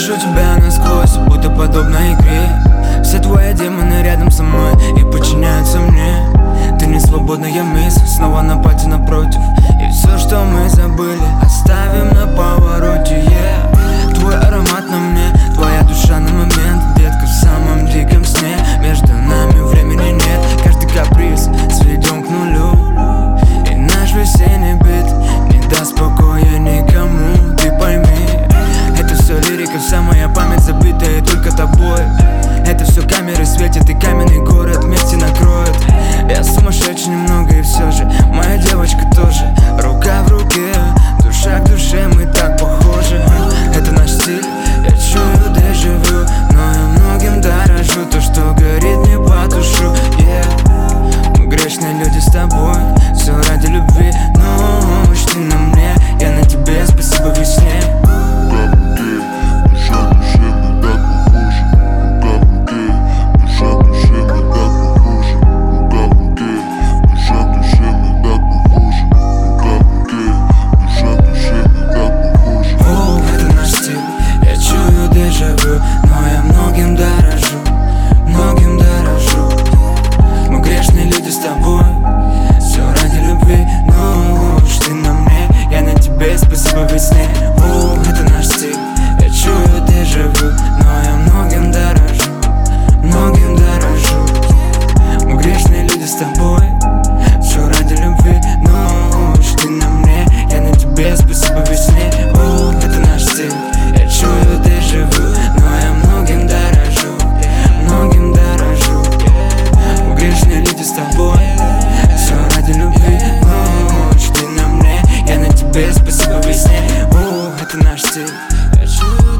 вижу тебя насквозь, будто подобно игре. Все твои демоны рядом со мной и подчиняются мне. Ты не свободная мысль, снова на пати напротив. И все, что мы забыли, оставим на повороте, yeah. Твой аромат на мне, твоя душа на момент. Детка, в самом диком сне, между нами времени нет. Каждый каприз сведем к нулю, и наш весенний бит не даст покоя никому. Ты пойми, это все лирика, вся моя память забитая только тобой. Это все камеры светят, и каменный город вместе накроет. Я сумасшедший немного, и все же моя девочка тоже. Рука в руке, душа к душе, мы так похожи. Это наш стиль, я чую дежавю, но я многим дорожу. То, что горит, не потушу, yeah. Мы грешные люди с тобой, все ради любви. Но уж ты на мне, я на тебе, спасибо весне. Но я многим дорожу, многим дорожу. Мы грешные люди с тобой, все ради любви. Но уж ты на мне, я на тебе, спасибо весне. Это наш стиль, я чую дежавю, но я многим дорожу, многим дорожу. Мы грешные люди с тобой, все ради любви. Но уж ты на мне, я на тебе, спасибо весне. Это наш стиль, я чую дежавю, но я многим дорожу, многим дорожу. Мы грешные люди с тобой, все ради любви. Но уж ты на мне, я на тебе, спасибо весне. Это наш стиль, я чую